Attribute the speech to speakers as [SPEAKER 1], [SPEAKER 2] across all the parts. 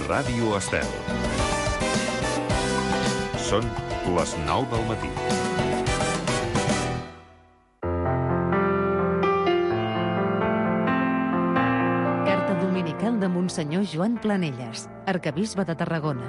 [SPEAKER 1] Ràdio Estel. Són les 9 del matí.
[SPEAKER 2] Carta dominical de Monsenyor Joan Planelles, arquebisbe de Tarragona.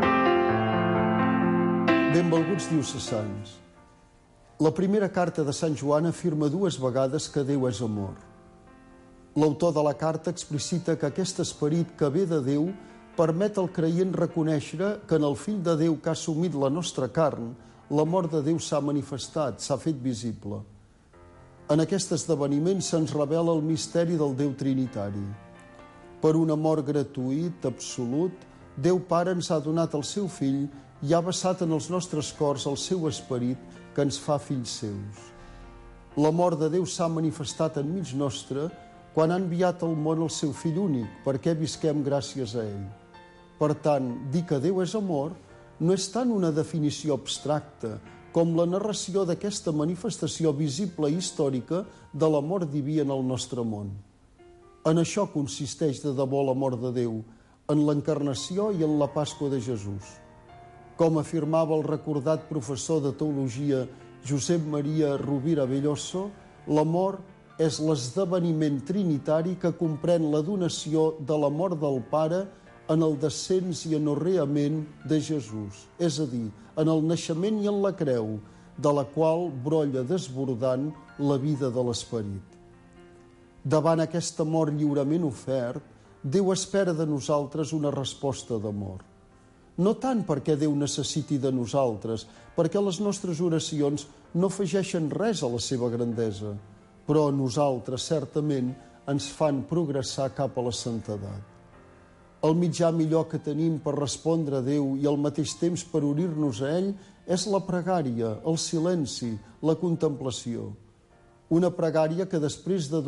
[SPEAKER 3] Benvolguts diocesans. La primera carta de Sant Joan afirma 2 vegades que Déu és amor. L'autor de la carta explicita que aquest esperit que ve de Déu permet al creient reconèixer que en el Fill de Déu que ha assumit la nostra carn, l'amor de Déu s'ha manifestat, s'ha fet visible. En aquest esdeveniment se'ns revela el misteri del Déu Trinitari. Per un amor gratuït, absolut, Déu Pare ens ha donat el seu Fill i ha vessat en els nostres cors el seu esperit que ens fa fills seus. L'amor de Déu s'ha manifestat enmig nostre quan ha enviat al món el seu Fill únic, perquè visquem gràcies a ell. Per tant, dir que Déu és amor no és tant una definició abstracta com la narració d'aquesta manifestació visible i històrica de l'amor diví en el nostre món. En això consisteix de debò l'amor de Déu, en l'encarnació i en la Pasqua de Jesús. Com afirmava el recordat professor de teologia Josep Maria Rovira Belloso, l'amor és l'esdeveniment trinitari que comprèn la donació de l'amor del Pare en el descens i anorreament de Jesús, és a dir, en el naixement i en la creu, de la qual brolla desbordant la vida de l'esperit. Davant aquest amor lliurement ofert, Déu espera de nosaltres una resposta d'amor. No tant perquè Déu necessiti de nosaltres, perquè les nostres oracions no afegeixen res a la seva grandesa, però a nosaltres, certament, ens fan progressar cap a la santedat. El mitjà millor que tenim per respondre a Déu i al mateix temps per unir-nos a ell és la pregària, el silenci, la contemplació. Una pregària que després ha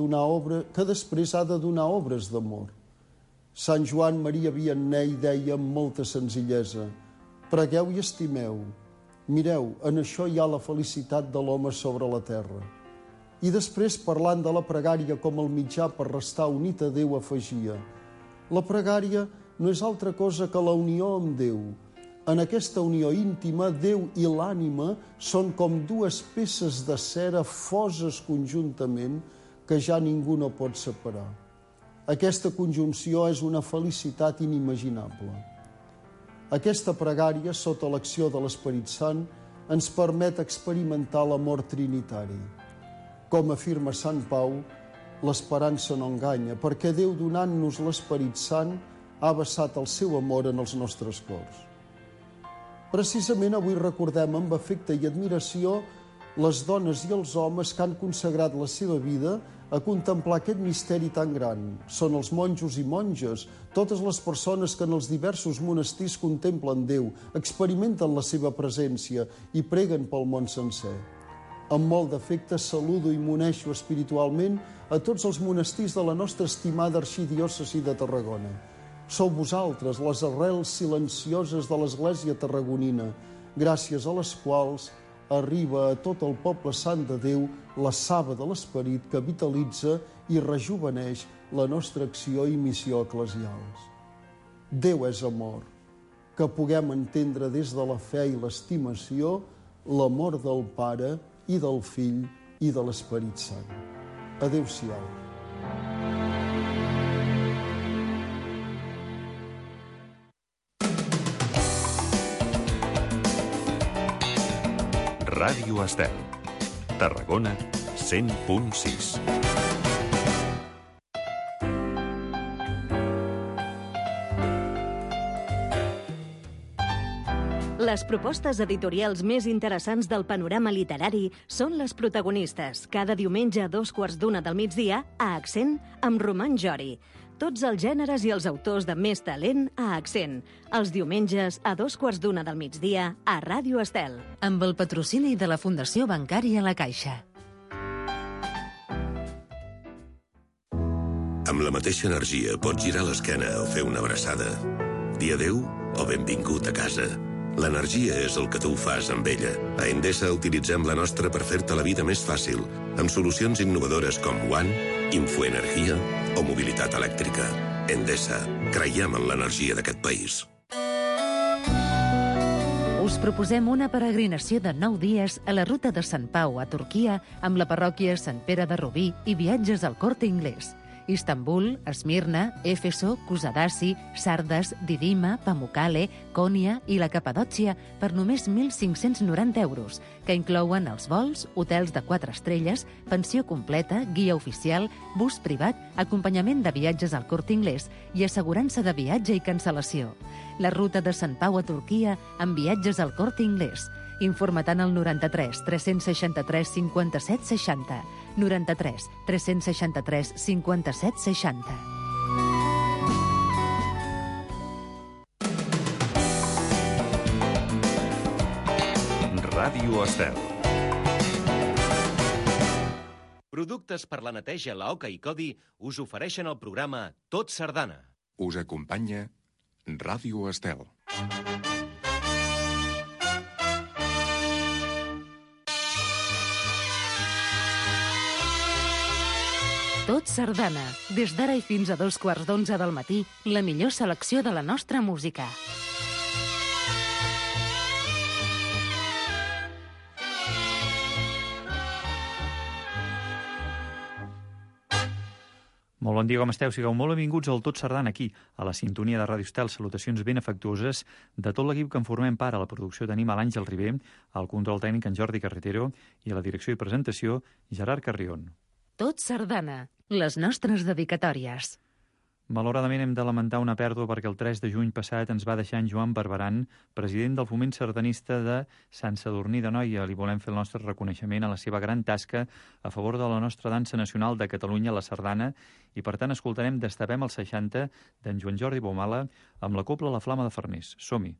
[SPEAKER 3] de donar obres d'amor. Sant Joan Maria Vianney deia amb molta senzillesa: pregueu i estimeu. Mireu, en això hi ha la felicitat de l'home sobre la terra. I després, parlant de la pregària com el mitjà per restar unit a Déu, afegia: la pregària no és altra cosa que la unió amb Déu. En aquesta unió íntima, Déu i l'ànima són com 2 peces de cera foses conjuntament que ja ningú no pot separar. Aquesta conjunció és una felicitat inimaginable. Aquesta pregària, sota l'acció de l'Esperit Sant, ens permet experimentar l'amor trinitari. Com afirma Sant Pau, l'esperança no enganya, perquè Déu, donant-nos l'Esperit Sant, ha vessat el seu amor en els nostres cors. Precisament avui recordem amb afecte i admiració les dones i els homes que han consagrat la seva vida a contemplar aquest misteri tan gran. Són els monjos i monges, totes les persones que en els diversos monestirs contemplen Déu, experimenten la seva presència i preguen pel món sencer. Amb molt d'afecte saludo i m'uneixo espiritualment a tots els monestirs de la nostra estimada arxidiòcesi de Tarragona. Sou vosaltres les arrels silencioses de l'Església tarragonina, gràcies a les quals arriba a tot el poble sant de Déu la saba de l'Esperit que vitalitza i rejuveneix la nostra acció i missió eclesials. Déu és amor, que puguem entendre des de la fe i l'estimació l'amor del Pare i del Fill i de l'Esperit Sant. Adéu-siau.
[SPEAKER 1] Ràdio Estel. Tarragona 100.6.
[SPEAKER 4] Les propostes editorials més interessants del panorama literari són les protagonistes. Cada diumenge a 2:15 del migdia, a Accent, amb Roman Jori. Tots els gèneres i els autors de més talent a Accent. Els diumenges a 2:15 del migdia a Ràdio Estel.
[SPEAKER 2] Amb el patrocini de la Fundació Bancària La Caixa.
[SPEAKER 5] Amb la mateixa energia pots girar l'esquena o fer una abraçada. Dir adéu o benvingut a casa. L'energia és el que tu fas amb ella. A Endesa utilitzem la nostra per fer-te la vida més fàcil, amb solucions innovadores com One, Infoenergia o mobilitat elèctrica. Endesa. Creiem en l'energia d'aquest país.
[SPEAKER 2] Us proposem una peregrinació de 9 dies a la ruta de Sant Pau a Turquia amb la parròquia Sant Pere de Rubí i viatges al Corte Inglés. Istanbul, Esmirna, Éfeso, Kusadasi, Sardes, Didima, Pamukkale, Konya i la Capadòcia per només 1.590 euros, que inclouen els vols, hotels de 4 estrelles, pensió completa, guia oficial, bus privat, acompanyament de viatges al Corte Inglés i assegurança de viatge i cancel·lació. La ruta de Sant Pau a Turquia amb viatges al Corte Inglés. Informa-te'n al 93 363 57 60. 93 363 57 60.
[SPEAKER 1] Ràdio Estel.
[SPEAKER 6] Productes per la neteja, la Oca i Codi us ofereixen el programa Tot Sardana.
[SPEAKER 7] Us acompanya Ràdio Estel.
[SPEAKER 2] Tot Sardana. Des d'ara i fins a 11:15 del matí, la millor selecció de la nostra música.
[SPEAKER 8] Molt bon dia, com esteu? Sigueu molt benvinguts al Tot Sardana aquí, a la sintonia de Ràdio Estel. Salutacions ben afectuoses de tot l'equip que en formem part. A la producció tenim a l'Àngel Ribé, al control tècnic en Jordi Carretero i a la direcció i presentació Gerard Carrion.
[SPEAKER 2] Tot Sardana. Les nostres dedicatòries.
[SPEAKER 8] Malauradament hem de lamentar una pèrdua perquè el 3 de juny passat ens va deixar en Joan Barberan, president del Foment Sardanista de Sant Sadurní d'Anoia. Li volem fer el nostre reconeixement a la seva gran tasca a favor de la nostra dansa nacional de Catalunya, la sardana, i per tant escoltarem Destapem el 60 d'en Joan Jordi Baumala amb la cobla La Flama de Farners. Som-hi!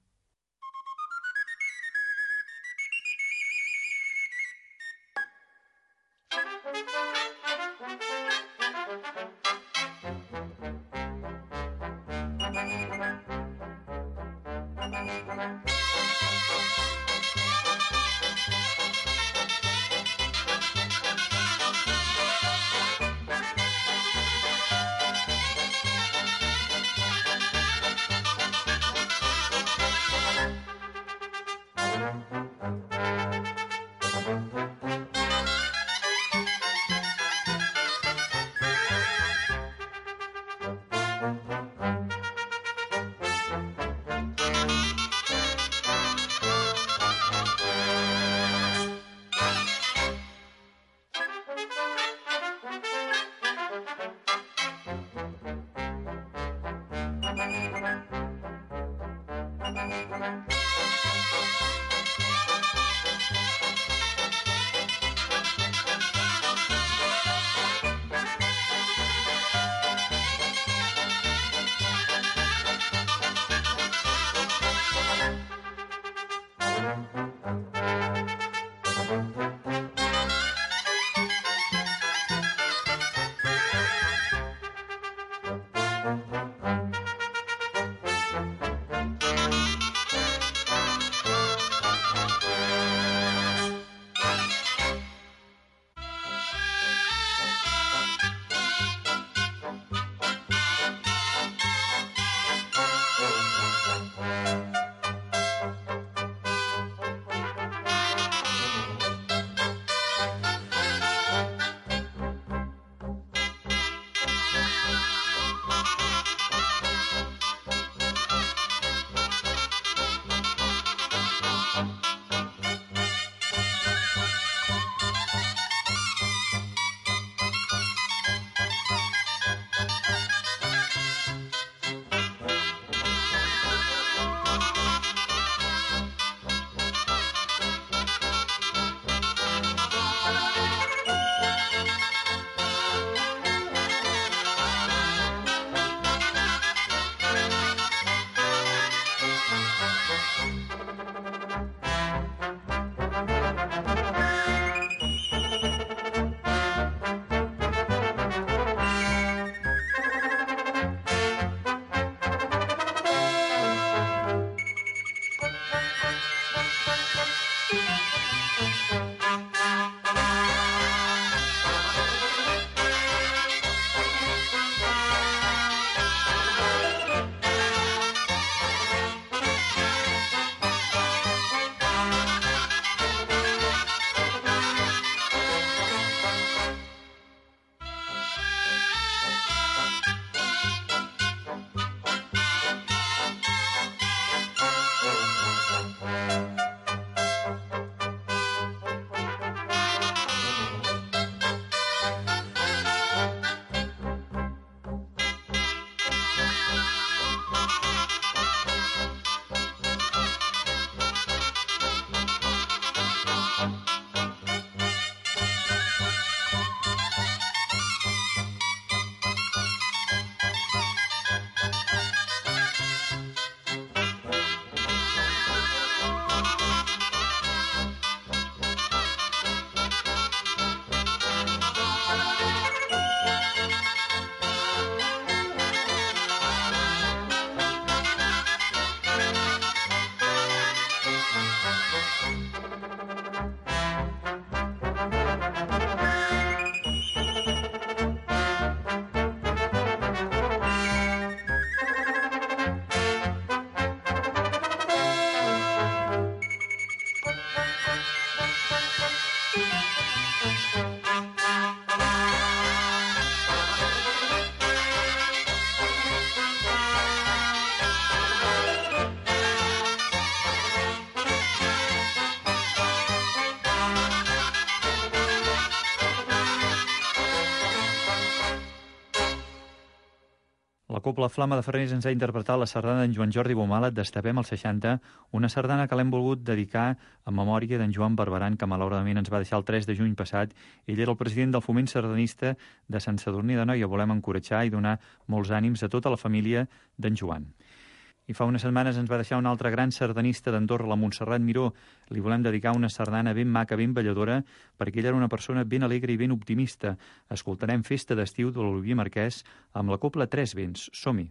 [SPEAKER 8] La Cobla Flama de Farners ens ha interpretat la sardana d'en Joan Jordi Bomala, Destapem el 60, una sardana que l'hem volgut dedicar a memòria d'en Joan Barberan, que malauradament ens va deixar el 3 de juny passat. Ell era el president del Foment Sardanista de Sant Sadurní d'Anoia. Volem encoratjar i donar molts ànims a tota la família d'en Joan. I fa unes setmanes ens va deixar un altre gran sardanista d'Andorra, la Montserrat Miró. Li volem dedicar una sardana ben maca, ben balladora, perquè ella era una persona ben alegre i ben optimista. Escoltarem Festa d'estiu de l'Olivier Marquès amb la Cobla Tres Vents. Som-hi!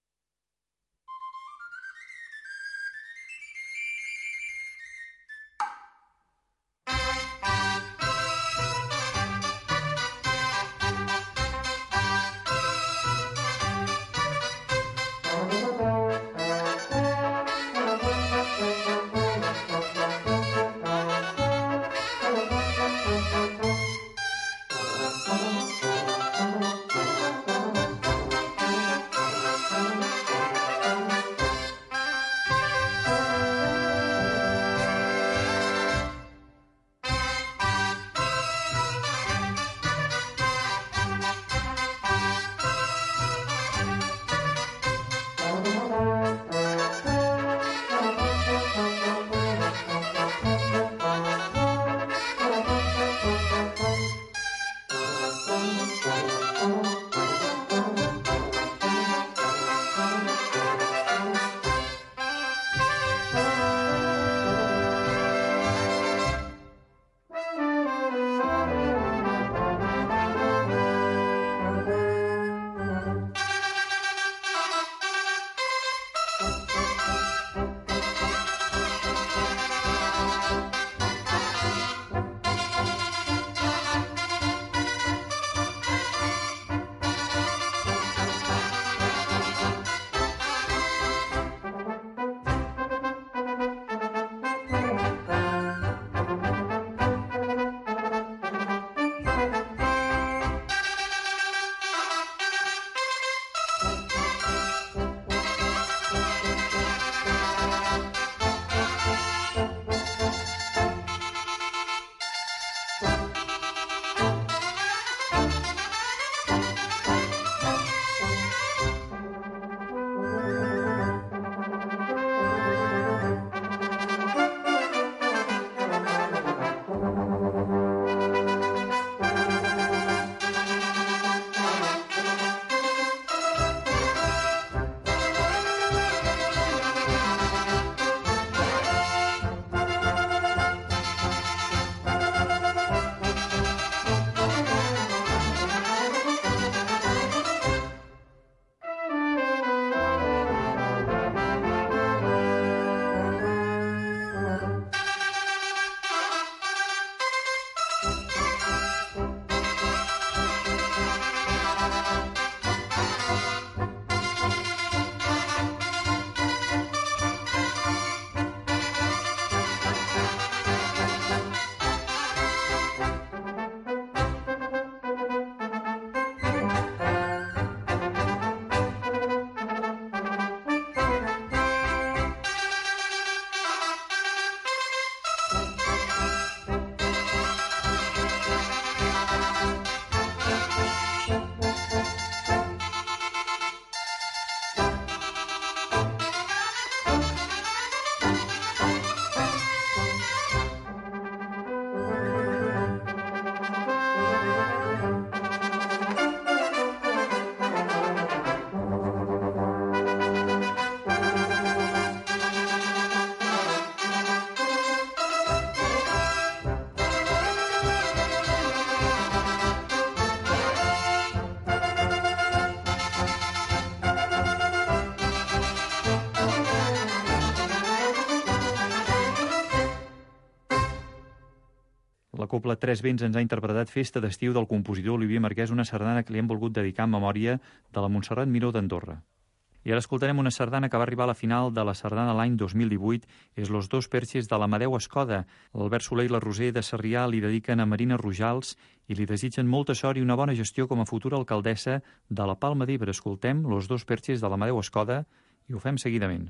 [SPEAKER 8] La Cobla Tres Vents ens ha interpretat Festa d'estiu del compositor Olivier Marquès, una sardana que li hem volgut dedicar en memòria de la Montserrat Miró d'Andorra. I ara escoltarem una sardana que va arribar a la final de la sardana l'any 2018. És Los dos perxes de l'Amadeu Escoda. L'Albert Soler i la Roser de Sarrià li dediquen a Marina Rojals i li desitgen molta sort i una bona gestió com a futura alcaldessa de la Palma d'Ebre. Escoltem Los dos perxes de l'Amadeu Escoda i ho fem seguidament.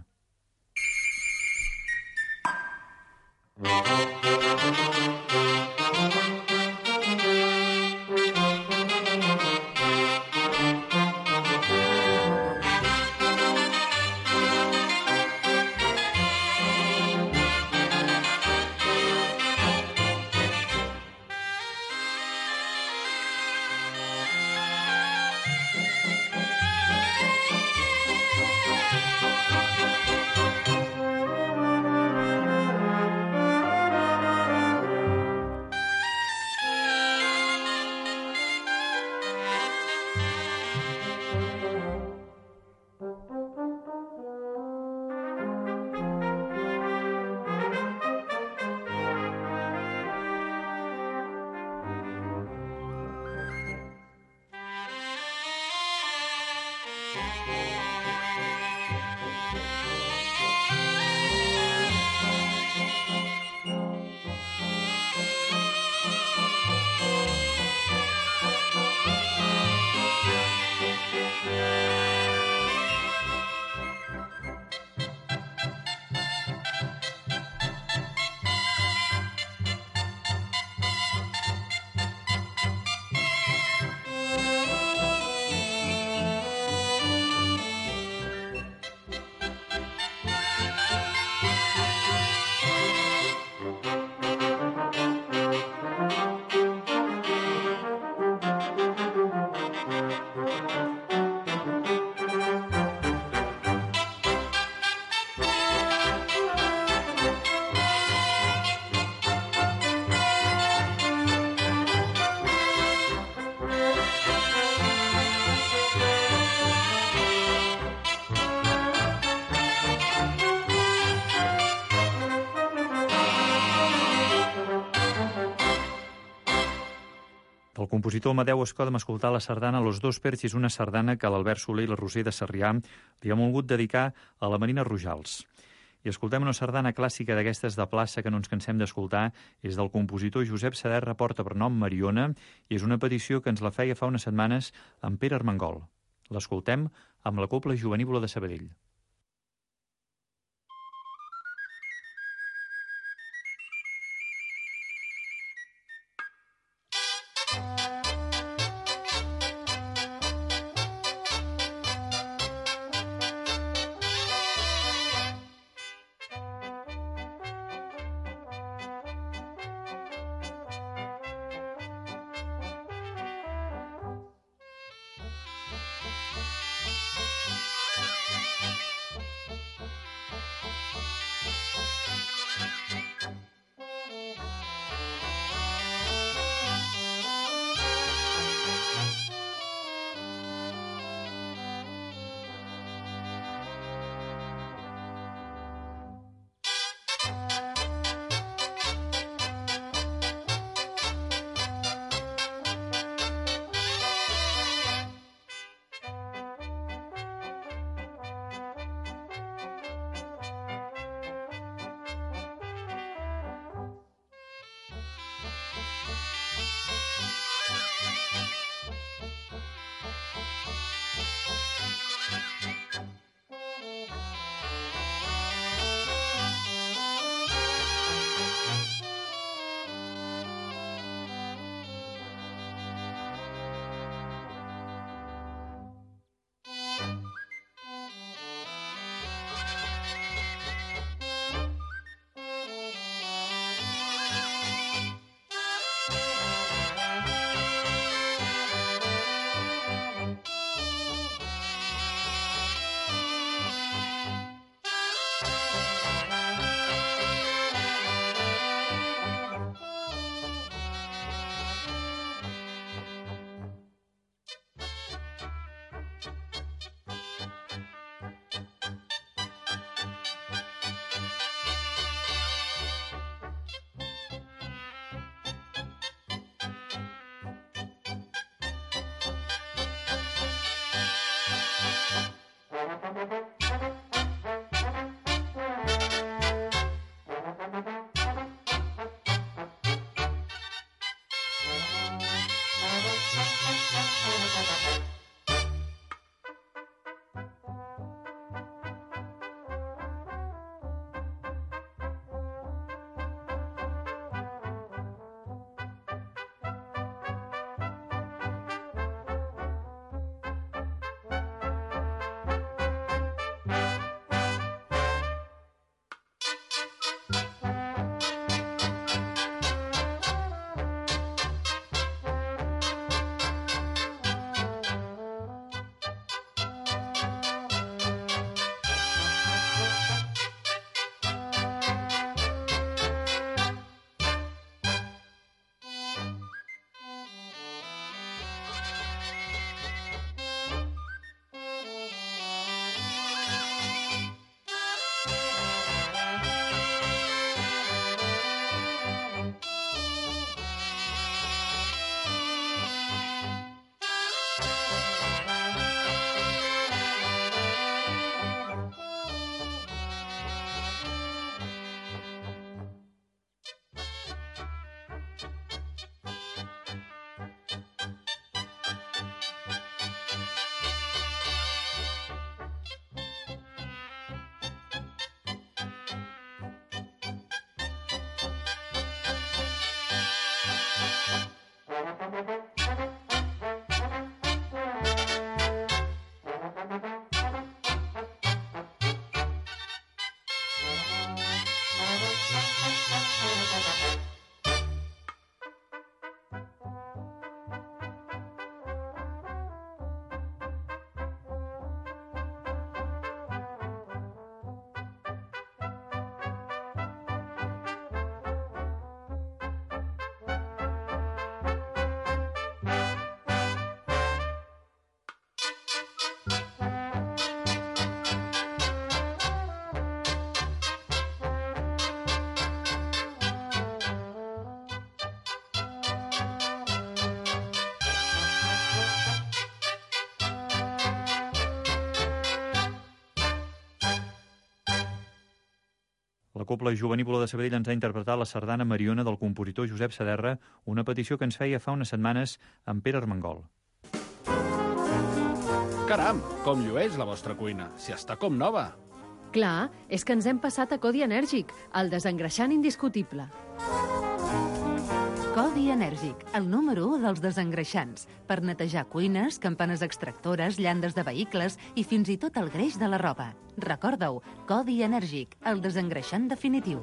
[SPEAKER 8] Del compositor Amadeu Escoda hem escoltat la sardana Los dos Perchis, una sardana que l'Albert Soler i la Roser de Sarrià li han volgut dedicar a la Marina Rojals. I escoltem una sardana clàssica d'aquestes de plaça que no ens cansem d'escoltar, és del compositor Josep Saderra, porta per nom Mariona, i és una petició que ens la feia fa unes setmanes en Pere Armengol. L'escoltem amb la Cobla Jovenívola de Sabadell. La Cobla Jovenívola de Sabadell ens ha interpretat la sardana Mariona del compositor Josep Saderra, una petició que ens feia fa unes setmanes en Pere Armengol.
[SPEAKER 9] Caram, com llueix la vostra cuina, si està com nova.
[SPEAKER 10] Clar, és que ens hem passat a Codi Enèrgic, el desengreixant indiscutible.
[SPEAKER 2] Codi Enèrgic, el número 1 dels desengreixants, per netejar cuines, campanes extractores, llandes de vehicles i fins i tot el greix de la roba. Recorda-ho, Codi Enèrgic, el desengreixant definitiu.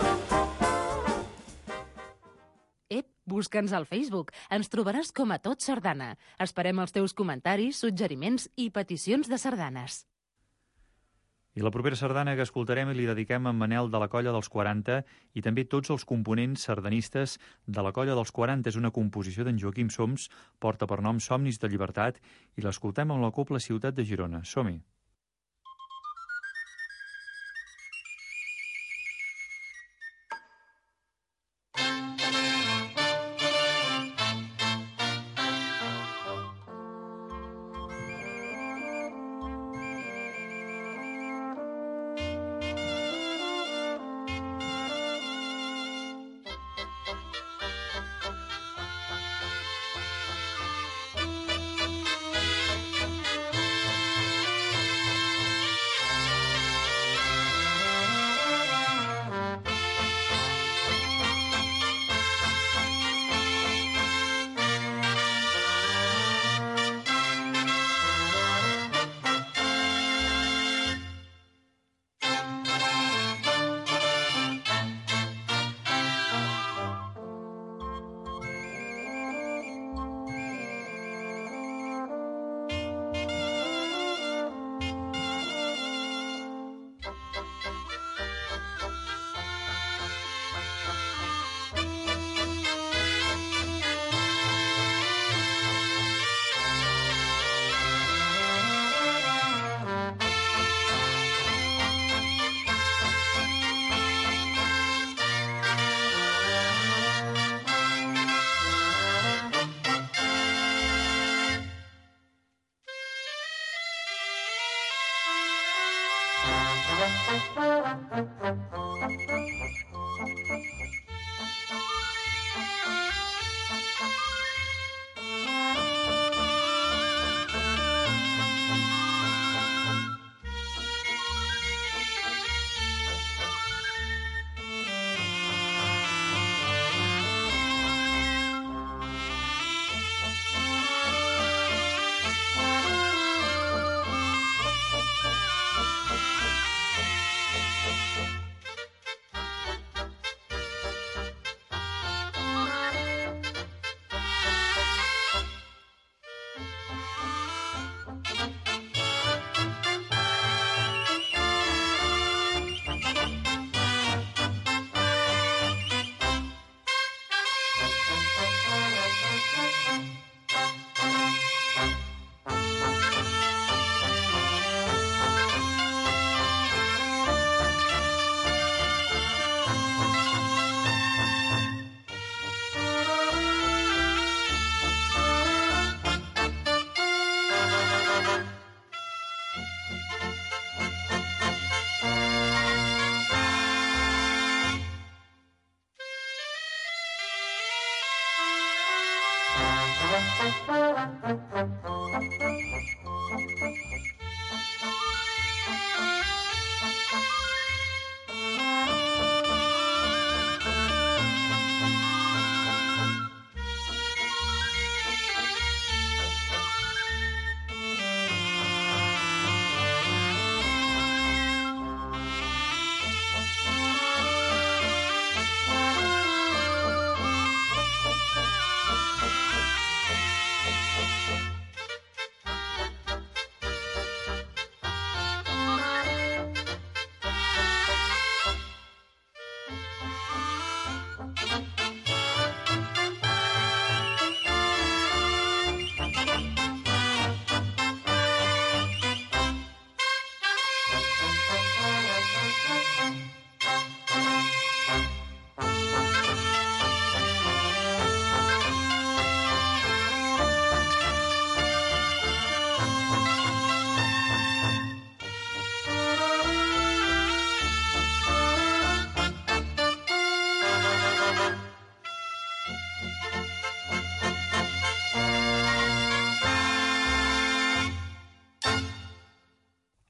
[SPEAKER 2] Busca'ns al Facebook. Ens trobaràs com a Tot Sardana. Esperem els teus comentaris, suggeriments i peticions de sardanes.
[SPEAKER 8] I la propera sardana que escoltarem li dediquem a en Manel de la Colla dels 40 i també tots els components sardanistes de la Colla dels 40. És una composició d'en Joaquim Soms, porta per nom Somnis de Llibertat i l'escoltem amb la Cobla Ciutat de Girona. Som-hi!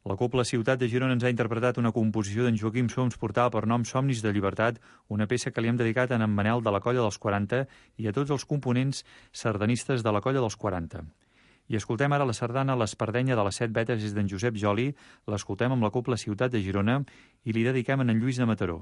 [SPEAKER 8] La Cobla Ciutat de Girona ens ha interpretat una composició d'en Joaquim Soms portada per nom Somnis de Llibertat, una peça que li hem dedicat a en Manel de la Colla dels 40 i a tots els components sardanistes de la Colla dels 40. I escoltem ara la sardana L'Espardenya de les 7 vetes és d'en Josep Joli, l'escoltem amb la Cobla Ciutat de Girona i li dediquem a en Lluís de Mataró.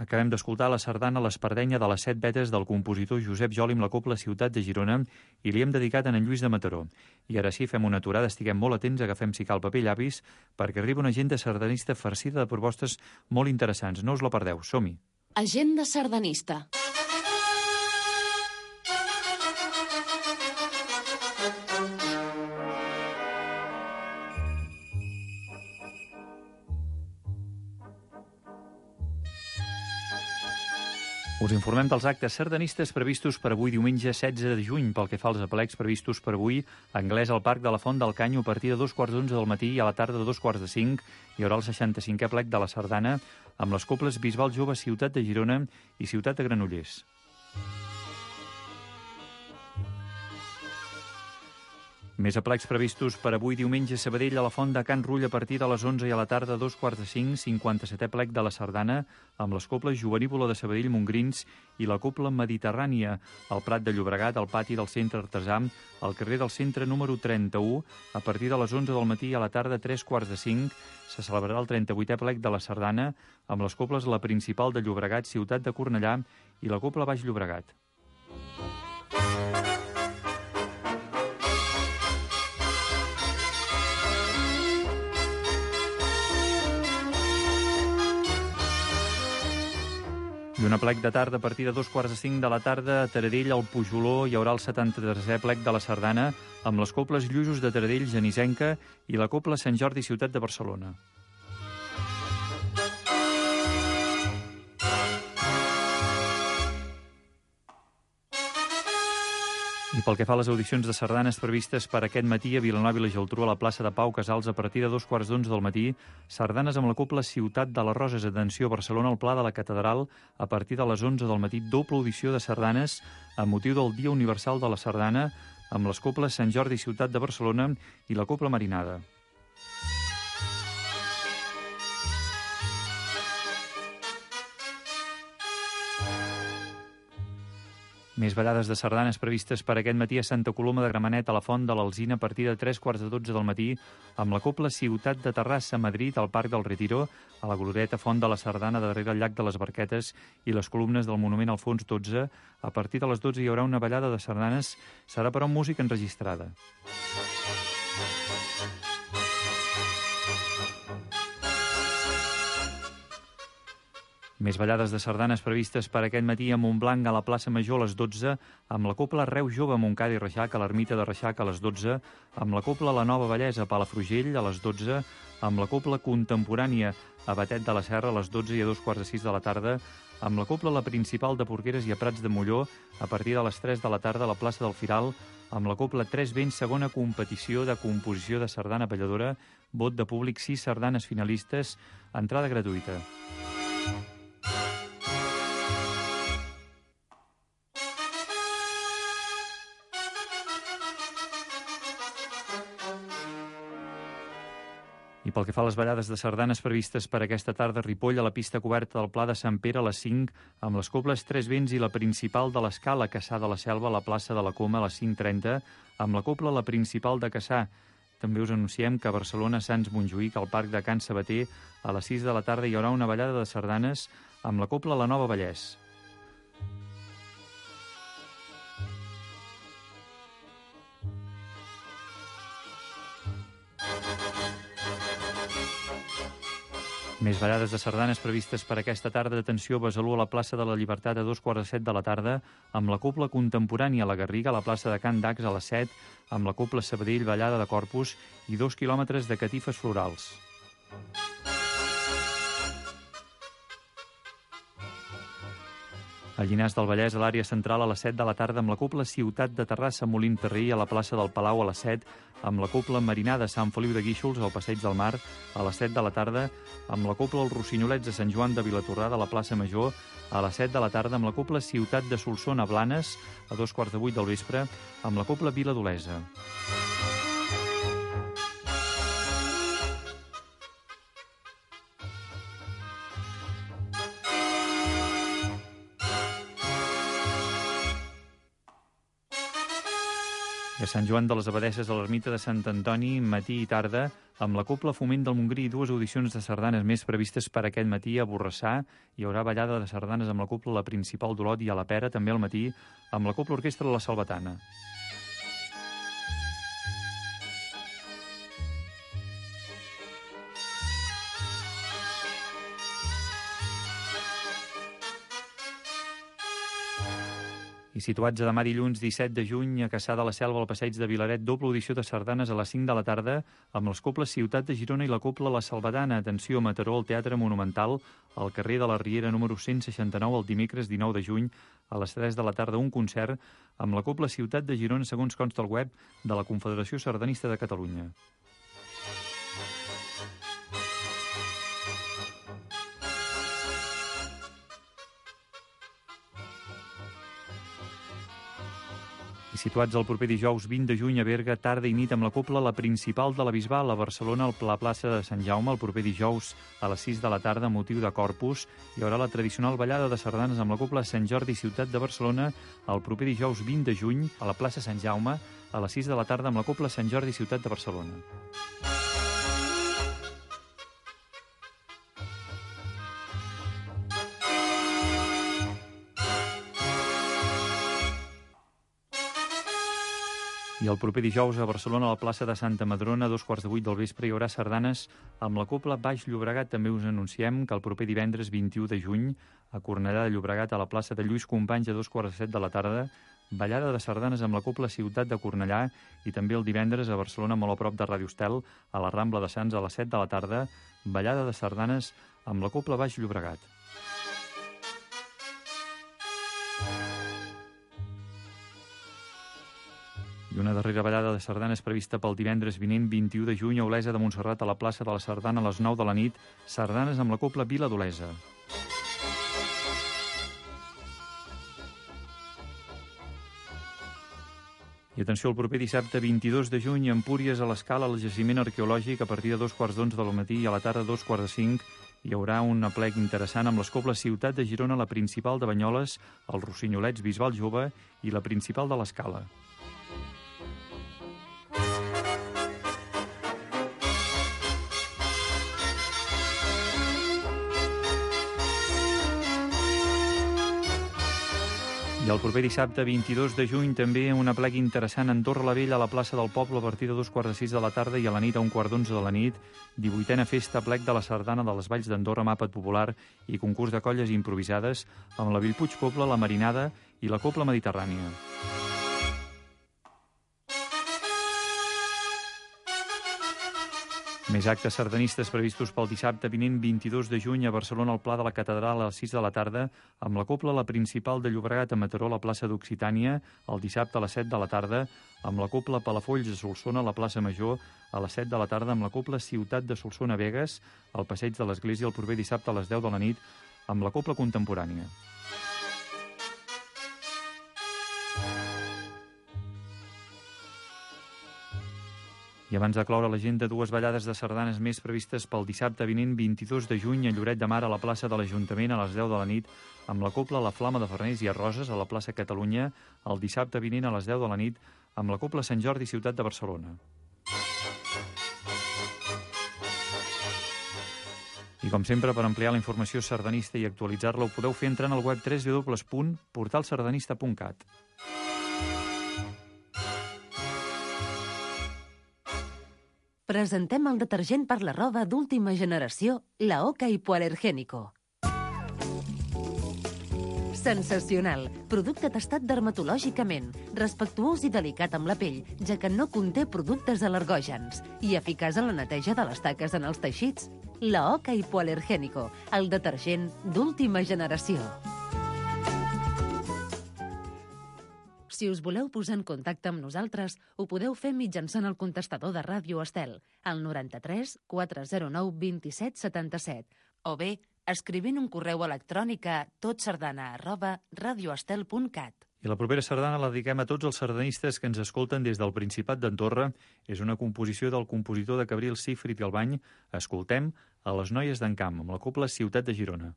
[SPEAKER 8] Acabem d'escoltar la sardana L'Espardenya de les 7 vetes del compositor Josep Joli amb la Cobla Ciutat de Girona i li hem dedicat a en Lluís de Mataró. I ara sí, fem una aturada, estiguem molt atents, agafem si cal paper i llapis, perquè arriba una agenda sardanista farcida de propostes molt interessants. No us la perdeu, som-hi.
[SPEAKER 11] Agenda sardanista.
[SPEAKER 8] Us informem dels actes sardanistes previstos per avui diumenge 16 de juny. Pel que fa als aplecs previstos per avui, Anglès al Parc de la Font del Canyo a partir de 2:15 del matí i a la tarda de 4:45 hi haurà el 65è aplec de la sardana amb les cobles Bisbal Jove Ciutat de Girona i Ciutat de Granollers. Més aplecs previstos per avui diumenge a Sabadell a la Font de Can Rull a partir de les 11 i a la tarda a 2:45, 57è aplec de la sardana amb les cobles Jovenívola de Sabadell Montgrins i la cobla Mediterrània al Prat de Llobregat, al pati del Centre Artesà, al carrer del Centre número 31, a partir de les 11 del matí i a la tarda a 3:45 se celebrarà el 38è aplec de la sardana amb les cobles La Principal de Llobregat, Ciutat de Cornellà i la cobla Baix Llobregat. I un aplec de tarda a partir de 2:45 de la tarda a Taradell, al Pujoló, hi haurà el 73è aplec de la sardana amb les cobles Lluços de Taradell, Genisenca i la cobla Sant Jordi, Ciutat de Barcelona. I pel que fa a les audicions de sardanes previstes per aquest matí a Vilanova i la Geltrú a la plaça de Pau Casals a partir de 2:15 del matí, sardanes amb la cobla Ciutat de les Roses, atenció, Barcelona al Pla de la Catedral a partir de les 11 del matí, doble audició de sardanes amb motiu del Dia Universal de la Sardana amb les cobles Sant Jordi, Ciutat de Barcelona i la cobla Marinada. Més ballades de sardanes previstes per aquest matí a Santa Coloma de Gramenet a la Font de l'Alzina a partir de 3:15 del matí amb la cobla Ciutat de Terrassa a Madrid al Parc del Retiro, a la glorieta Font de la Sardana darrere el llac de les Barquetes i les columnes del monument Alfons XII. A partir de les 12 hi haurà una ballada de sardanes, serà però música enregistrada. Més ballades de sardanes previstes per aquest matí a Montblanc a la plaça Major a les 12, amb la cobla Reus Jove a Montcada i Reixac a l'ermita de Reixac a les 12, amb la cobla La Nova Bellesa a Palafrugell a les 12, amb la cobla Contemporània a Batet de la Serra a les 12 i a 2:15 de la tarda, amb la cobla La Principal de Porqueres i a Prats de Molló a partir de les 3 de la tarda a la plaça del Firal, amb la cobla Tres Vents, segona competició de composició de sardana balladora, vot de públic 6 sardanes finalistes, entrada gratuïta. I pel que fa a les ballades de sardanes previstes per aquesta tarda, Ripoll a la pista coberta del Pla de Sant Pere a les 5, amb les cobles Tres Vents i la Principal de l'Escala, Cassà de la Selva a la plaça de la Coma a les 5:30, amb la cobla La Principal de Cassà. També us anunciem que a Barcelona, Sants Montjuïc, al Parc de Can Sabater, a les 6 de la tarda hi haurà una ballada de sardanes amb la cobla La Nova Vallès. Més ballades de sardanes previstes per aquesta tarda. D'atenció, Besalú a la plaça de la Llibertat a 2:15 de la tarda, amb la cobla Contemporània a la Garriga, a la plaça de Can Dax a les 7, amb la cobla Sabadell, ballada de Corpus i 2 quilòmetres de catifes florals. A Llinars del Vallès, a l'àrea central, a les 7 de la tarda, amb la cobla Ciutat de Terrassa, Molín Terrí, a la plaça del Palau a les 7, amb la cobla Marinada, Sant Feliu de Guíxols, al Passeig del Mar, a les 7 de la tarda, amb la cobla Els Rossinolets de Sant Joan de Vilatorrada, a la plaça Major, a les 7 de la tarda, amb la cobla Ciutat de Solsona, a Blanes, a 2:15 del vespre, amb la cobla Vila d'Olesa. I a Sant Joan de les Abadesses, a l'ermita de Sant Antoni, matí i tarda, amb la Cobla Foment del Montgrí i 2 audicions de sardanes més previstes per aquest matí a Borrassà. Hi haurà ballada de sardanes amb la Cobla La Principal d'Olot i a la Pera, també al matí, amb la Cobla Orquestra La Salvatana. I situats a demà dilluns 17 de juny a Cassà de la Selva al passeig de Vilaret, doble audició de sardanes a les 5 de la tarda amb les Cobles Ciutat de Girona i la Cobla La Salvatana. Atenció, Mataró, al Teatre Monumental, al carrer de la Riera número 169 el dimecres 19 de juny a les 3 de la tarda, un concert amb la Cobla Ciutat de Girona segons consta al web de la Confederació Sardanista de Catalunya. I situats el proper dijous 20 de juny a Berga, tarda i nit amb la Cobla La Principal de la Bisbal, a Barcelona, a la plaça de Sant Jaume, el proper dijous a les 6 de la tarda, motiu de Corpus. Hi haurà la tradicional ballada de sardanes amb la Cobla Sant Jordi Ciutat de Barcelona, el proper dijous 20 de juny a la plaça Sant Jaume, a les 6 de la tarda amb la Cobla Sant Jordi Ciutat de Barcelona. I el proper dijous a Barcelona, a la plaça de Santa Madrona, a 7:15 del vespre, hi haurà sardanes amb la Cobla Baix Llobregat. També us anunciem que el proper divendres 21 de juny a Cornellà de Llobregat, a la plaça de Lluís Companys, a 7:15 de la tarda, ballada de sardanes amb la Cobla Ciutat de Cornellà. I també el divendres a Barcelona, molt a prop de Radio Estel, a la Rambla de Sants, a les 7 de la tarda, ballada de sardanes amb la Cobla Baix Llobregat. I una darrera ballada de sardanes prevista pel divendres vinent 21 de juny a Olesa de Montserrat, a la plaça de la Sardana, a les 9 de la nit, sardanes amb la Cobla Vila d'Olesa. I atenció, el proper dissabte 22 de juny a Empúries, a l'Escala, al jaciment arqueològic, a partir de 2:15 del matí i a la tarda 2:45, hi haurà un aplec interessant amb les Cobles Ciutat de Girona, la Principal de Banyoles, els Rossinyolets Bisbal Jove i la Principal de l'Escala. I el proper dissabte, 22 de juny, també un aplec interessant a Andorra la Vella, a la plaça del Poble, a partir de 2:15 de la tarda i a la nit a 1:15 de la nit. 18a festa aplec de la Sardana de les Valls d'Andorra, màpat popular i concurs de colles improvisades amb la Bellpuig Cobla, la Marinada i la Cobla Mediterrània. Més actes sardanistes previstos pel dissabte vinent 22 de juny a Barcelona, al Pla de la Catedral, a les 6 de la tarda, amb la Cobla La Principal de Llobregat, a Mataró, a la plaça d'Occitània, el dissabte a les 7 de la tarda, amb la Cobla Palafolls de Solsona, a la plaça Major, a les 7 de la tarda, amb la Cobla Ciutat de Solsona a Begues, al passeig de l'Església, el proper dissabte a les 10 de la nit, amb la Cobla Contemporània. I abans de cloure l'agenda, 2 ballades de sardanes més previstes pel dissabte vinent 22 de juny a Lloret de Mar, a la plaça de l'Ajuntament, a les 10 de la nit, amb la Cobla La Flama de Farners i Arroses, a la plaça Catalunya, el dissabte vinent a les 10 de la nit, amb la Cobla Sant Jordi Ciutat de Barcelona. I com sempre, per ampliar la informació sardanista i actualitzar-la, ho podeu fer entrant al web www.portalsardanista.cat.
[SPEAKER 2] Presentem el detergent per la roba d'última generació, la Oca Hipoalergénico. Sensacional. Producte testat dermatològicament, respectuós i delicat amb la pell, ja que no conté productes al·lergògens, i eficaç en la neteja de les taques en els teixits. La Oca Hipoalergénico, el detergent d'última generació. Si us voleu posar en contacte amb nosaltres, ho podeu fer mitjançant el contestador de Ràdio Estel, al 93 409 27 77, o bé escrivint un correu electrònic a totsardana@radioestel.cat.
[SPEAKER 8] I la propera sardana la dediquem a tots els sardanistes que ens escolten des del Principat d'Andorra. És una composició del compositor de Cabril Cifrit Galbany. Escoltem a les Noies d'en Camp, amb la Cobla Ciutat de Girona.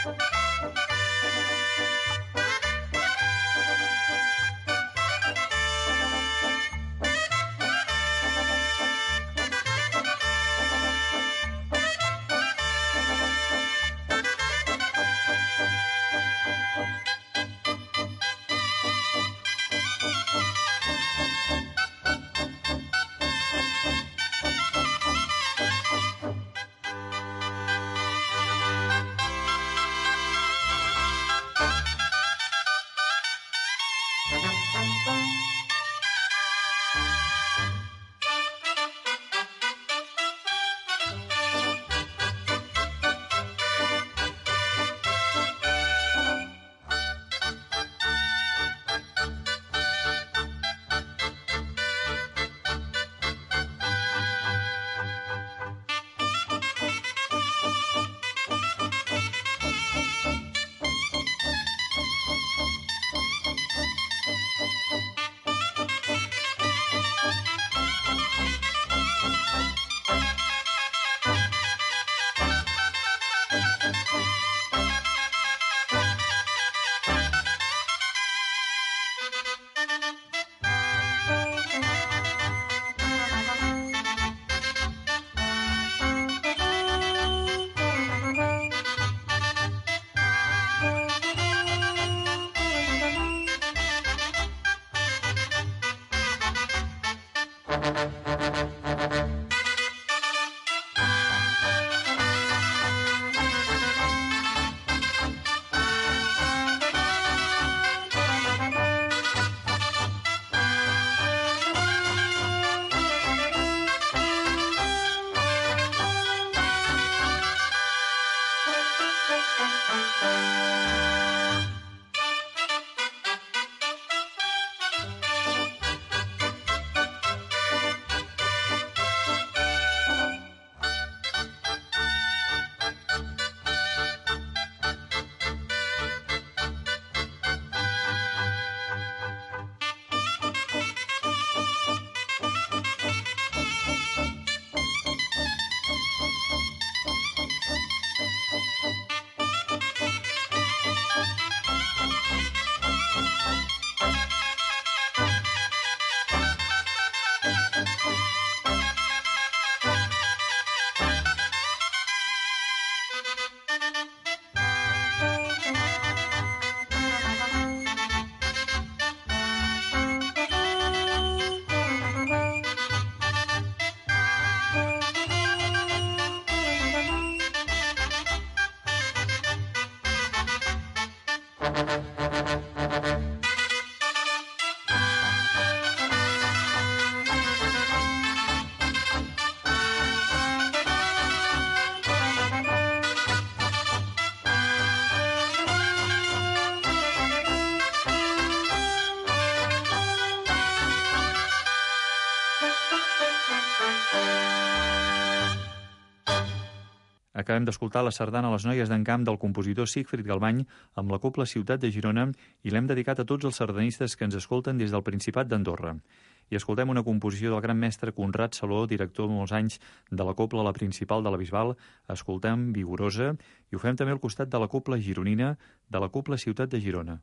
[SPEAKER 8] Acabem d'escoltar la sardana Les noies d'en Camp del compositor Sigfrid Galbany amb la Cobla Ciutat de Girona i l'hem dedicat a tots els sardanistes que ens escolten des del Principat d'Andorra. I escoltem una composició del gran mestre Conrad Saló, director molts anys de la Cobla La Principal de la Bisbal. Escoltem Vigorosa i ho fem també al costat de la Cobla Gironina de la Cobla Ciutat de Girona.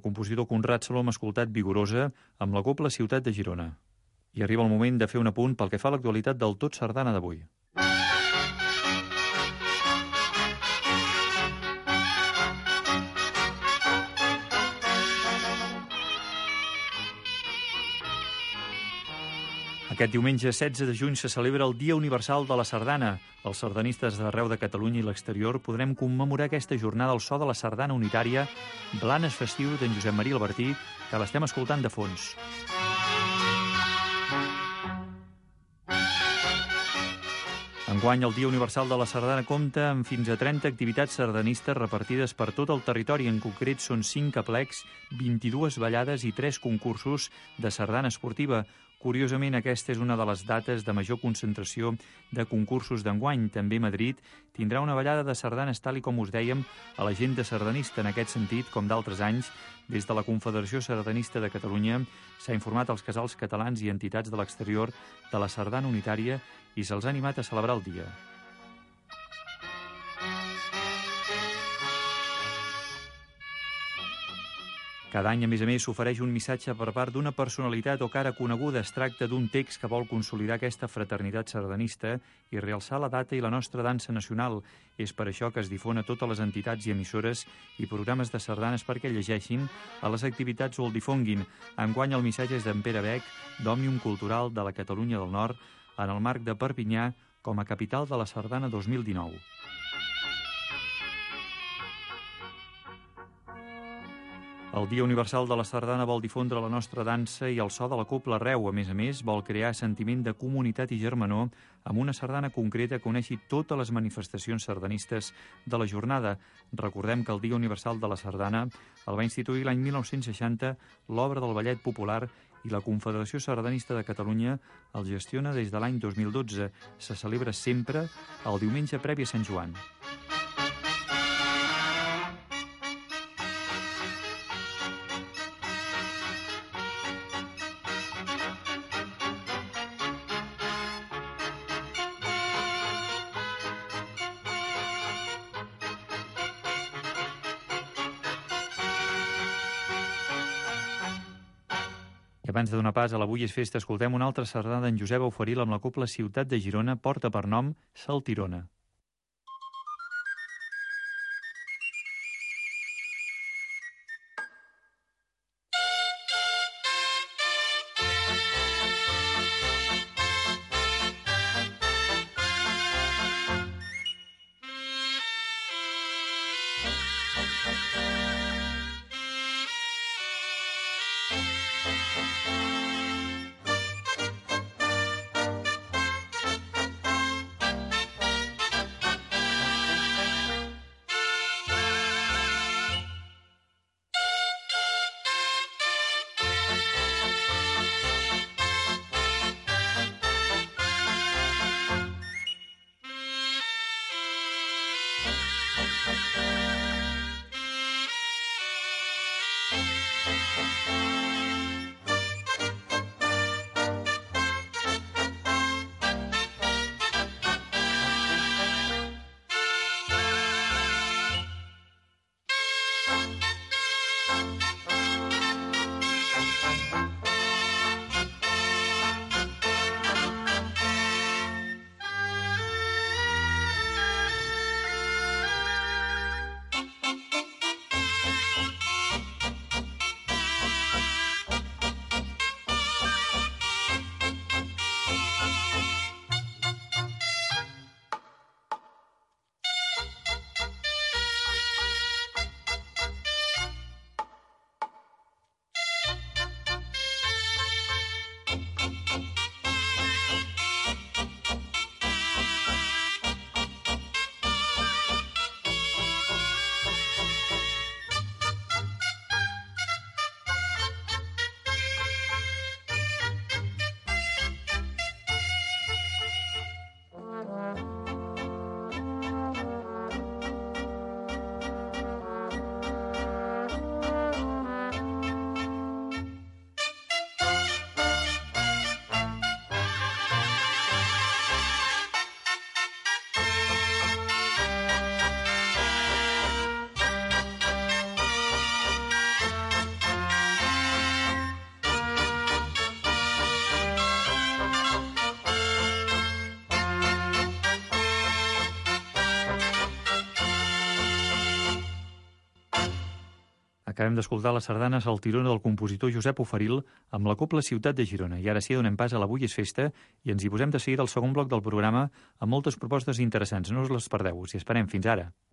[SPEAKER 8] compositor Conrad Saló hem escoltat Vigorosa amb la Cobla Ciutat de Girona. I arriba el moment de fer un apunt pel que fa a l'actualitat del Tot Sardana d'avui. Aquest diumenge 16 de juny se celebra el Dia Universal de la Sardana. Els sardanistes d'arreu de Catalunya i l'exterior podrem commemorar aquesta jornada al so de la sardana unitària Blanes Festiu d'en Josep Maria Albertí, que l'estem escoltant de fons. Enguany, el Dia Universal de la Sardana compta amb fins a 30 activitats sardanistes repartides per tot el territori. En concret, són 5 aplecs, 22 ballades i 3 concursos de sardana esportiva. Curiosament, aquesta és una de les dates de major concentració de concursos d'enguany. També Madrid tindrà una ballada de sardanes, tal com us dèiem, a l'agenda sardanista. En aquest sentit, com d'altres anys, des de la Confederació Sardanista de Catalunya s'ha informat als casals catalans i entitats de l'exterior de la sardana unitària i se'ls ha animat a celebrar el dia. Cada any, a més, s'ofereix un missatge per part d'una personalitat o cara coneguda. Es tracta d'un text que vol consolidar aquesta fraternitat sardanista i realçar la data i la nostra dansa nacional. És per això que es difon a totes les entitats i emissores i programes de sardanes perquè llegeixin a les activitats o el difonguin. Enguany, el missatge és d'en Pere Bec, d'Òmnium Cultural de la Catalunya del Nord, en el marc de Perpinyà com a capital de la sardana 2019. El Dia Universal de la Sardana vol difondre la nostra dansa i el so de la cobla arreu. A més, vol crear sentiment de comunitat i germanor amb una sardana concreta que uneixi totes les manifestacions sardanistes de la jornada. Recordem que el Dia Universal de la Sardana el va instituir l'any 1960 l'obra del Ballet Popular i la Confederació Sardanista de Catalunya el gestiona des de l'any 2012. Se celebra sempre el diumenge previ a Sant Joan. I abans de donar pas a l'Avui és Festa, escoltem una altra sardana d'en Josep Auferil amb la Cobla Ciutat de Girona, porta per nom Saltirona. Acabem d'escoltar les sardanes al tirona del compositor Josep Oferil amb la Cobla Ciutat de Girona. I ara sí, donem pas a l'Avui és festa i ens hi posem de seguida al segon bloc del programa amb moltes propostes interessants. No us les perdeu, us hi esperem. Fins ara.